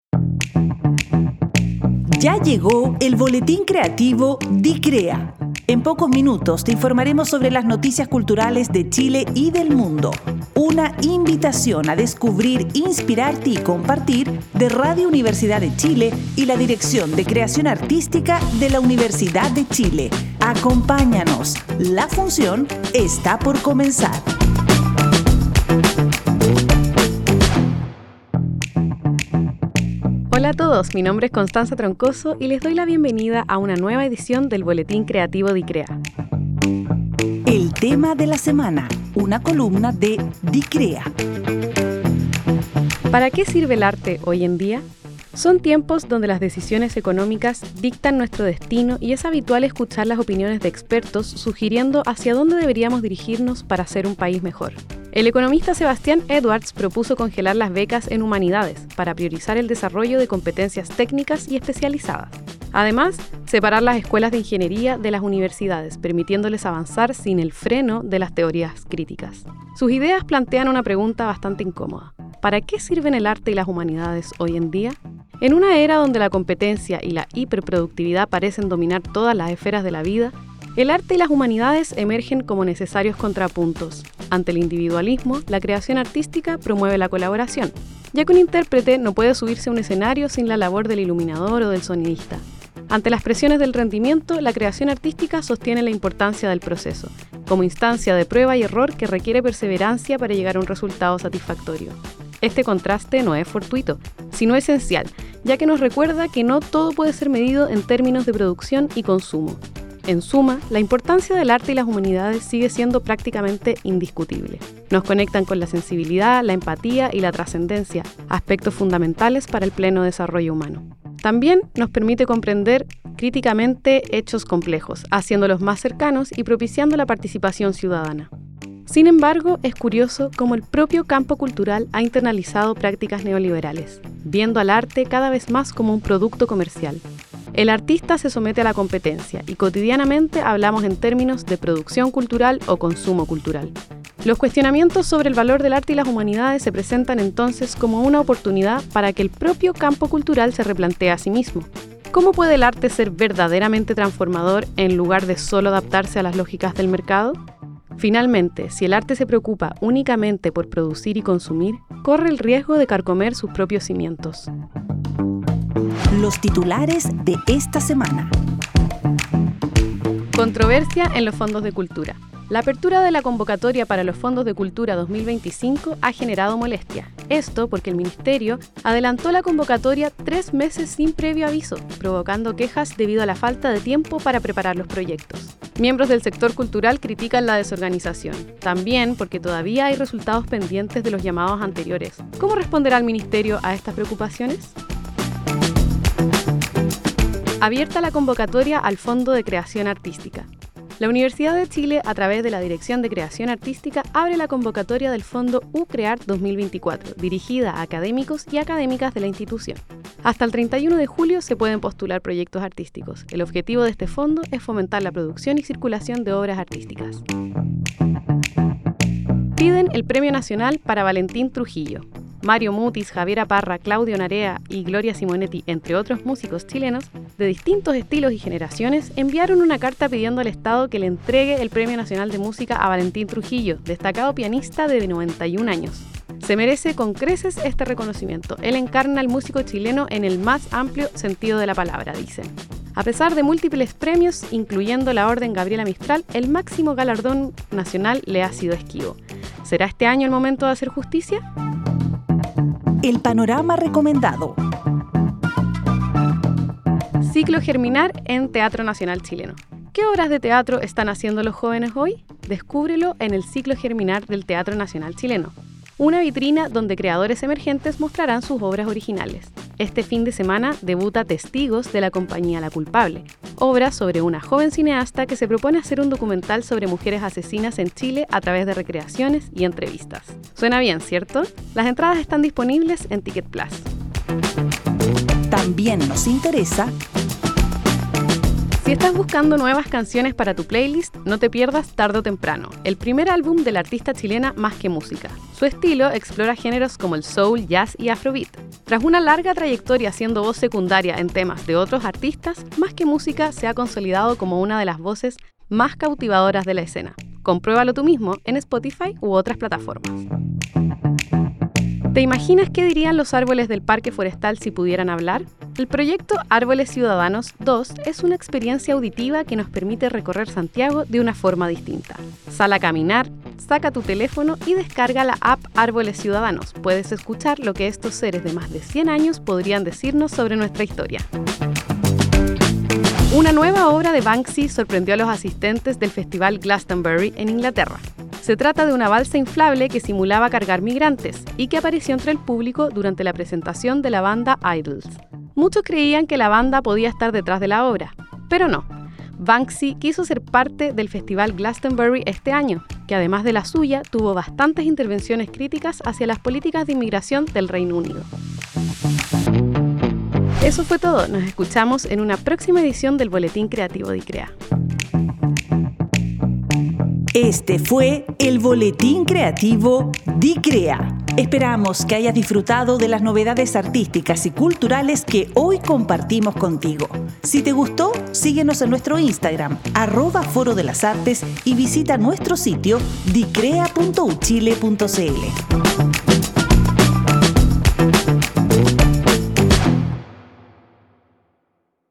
Ya llegó el boletín creativo DICREA. En pocos minutos te informaremos sobre las noticias culturales de Chile y del mundo. Una invitación a descubrir, inspirarte y compartir de Radio Universidad de Chile y la Dirección de Creación Artística de la Universidad de Chile. Acompáñanos. La función está por comenzar. Hola a todos, mi nombre es Constanza Troncoso y les doy la bienvenida a una nueva edición del Boletín Creativo DICREA. El tema de la semana, una columna de DICREA. ¿Para qué sirve el arte hoy en día? Son tiempos donde las decisiones económicas dictan nuestro destino y es habitual escuchar las opiniones de expertos sugiriendo hacia dónde deberíamos dirigirnos para ser un país mejor. El economista Sebastián Edwards propuso congelar las becas en humanidades para priorizar el desarrollo de competencias técnicas y especializadas. Además, separar las escuelas de ingeniería de las universidades, permitiéndoles avanzar sin el freno de las teorías críticas. Sus ideas plantean una pregunta bastante incómoda. ¿Para qué sirven el arte y las humanidades hoy en día? En una era donde la competencia y la hiperproductividad parecen dominar todas las esferas de la vida, el arte y las humanidades emergen como necesarios contrapuntos. Ante el individualismo, la creación artística promueve la colaboración, ya que un intérprete no puede subirse a un escenario sin la labor del iluminador o del sonidista. Ante las presiones del rendimiento, la creación artística sostiene la importancia del proceso, como instancia de prueba y error que requiere perseverancia para llegar a un resultado satisfactorio. Este contraste no es fortuito, sino esencial, ya que nos recuerda que no todo puede ser medido en términos de producción y consumo. En suma, la importancia del arte y las humanidades sigue siendo prácticamente indiscutible. Nos conectan con la sensibilidad, la empatía y la trascendencia, aspectos fundamentales para el pleno desarrollo humano. También nos permite comprender críticamente hechos complejos, haciéndolos más cercanos y propiciando la participación ciudadana. Sin embargo, es curioso cómo el propio campo cultural ha internalizado prácticas neoliberales, viendo al arte cada vez más como un producto comercial. El artista se somete a la competencia y cotidianamente hablamos en términos de producción cultural o consumo cultural. Los cuestionamientos sobre el valor del arte y las humanidades se presentan entonces como una oportunidad para que el propio campo cultural se replantee a sí mismo. ¿Cómo puede el arte ser verdaderamente transformador en lugar de solo adaptarse a las lógicas del mercado? Finalmente, si el arte se preocupa únicamente por producir y consumir, corre el riesgo de carcomer sus propios cimientos. Los titulares de esta semana. Controversia en los fondos de cultura. La apertura de la convocatoria para los fondos de cultura 2025 ha generado molestia. Esto porque el Ministerio adelantó la convocatoria 3 meses sin previo aviso, provocando quejas debido a la falta de tiempo para preparar los proyectos. Miembros del sector cultural critican la desorganización, también porque todavía hay resultados pendientes de los llamados anteriores. ¿Cómo responderá el Ministerio a estas preocupaciones? Abierta la convocatoria al Fondo de Creación Artística. La Universidad de Chile, a través de la Dirección de Creación Artística, abre la convocatoria del Fondo UCREART 2024, dirigida a académicos y académicas de la institución. Hasta el 31 de julio se pueden postular proyectos artísticos. El objetivo de este fondo es fomentar la producción y circulación de obras artísticas. Piden el Premio Nacional para Valentín Trujillo. Mario Mutis, Javiera Parra, Claudio Narea y Gloria Simonetti, entre otros músicos chilenos de distintos estilos y generaciones, enviaron una carta pidiendo al Estado que le entregue el Premio Nacional de Música a Valentín Trujillo, destacado pianista de 91 años. Se merece con creces este reconocimiento. Él encarna al músico chileno en el más amplio sentido de la palabra, dicen. A pesar de múltiples premios, incluyendo la Orden Gabriela Mistral, el máximo galardón nacional le ha sido esquivo. ¿Será este año el momento de hacer justicia? El panorama recomendado. Ciclo Germinar en Teatro Nacional Chileno. ¿Qué obras de teatro están haciendo los jóvenes hoy? Descúbrelo en el Ciclo Germinar del Teatro Nacional Chileno, una vitrina donde creadores emergentes mostrarán sus obras originales. Este fin de semana debuta Testigos de la compañía La Culpable, obra sobre una joven cineasta que se propone hacer un documental sobre mujeres asesinas en Chile a través de recreaciones y entrevistas. Suena bien, ¿cierto? Las entradas están disponibles en Ticket Plus. También nos interesa Si estás buscando nuevas canciones para tu playlist, no te pierdas Tarde o Temprano, el primer álbum de la artista chilena Más que Música. Su estilo explora géneros como el soul, jazz y afrobeat. Tras una larga trayectoria siendo voz secundaria en temas de otros artistas, Más que Música se ha consolidado como una de las voces más cautivadoras de la escena. Compruébalo tú mismo en Spotify u otras plataformas. ¿Te imaginas qué dirían los árboles del Parque Forestal si pudieran hablar? El proyecto Árboles Ciudadanos 2 es una experiencia auditiva que nos permite recorrer Santiago de una forma distinta. Sal a caminar, saca tu teléfono y descarga la app Árboles Ciudadanos. Puedes escuchar lo que estos seres de más de 100 años podrían decirnos sobre nuestra historia. Una nueva obra de Banksy sorprendió a los asistentes del Festival Glastonbury en Inglaterra. Se trata de una balsa inflable que simulaba cargar migrantes y que apareció entre el público durante la presentación de la banda Idols. Muchos creían que la banda podía estar detrás de la obra, pero no. Banksy quiso ser parte del Festival Glastonbury este año, que además de la suya, tuvo bastantes intervenciones críticas hacia las políticas de inmigración del Reino Unido. Eso fue todo. Nos escuchamos en una próxima edición del Boletín Creativo de ICREA. Este fue el Boletín Creativo de ICREA. Esperamos que hayas disfrutado de las novedades artísticas y culturales que hoy compartimos contigo. Si te gustó, síguenos en nuestro Instagram, @Foro de las Artes, y visita nuestro sitio dicrea.uchile.cl.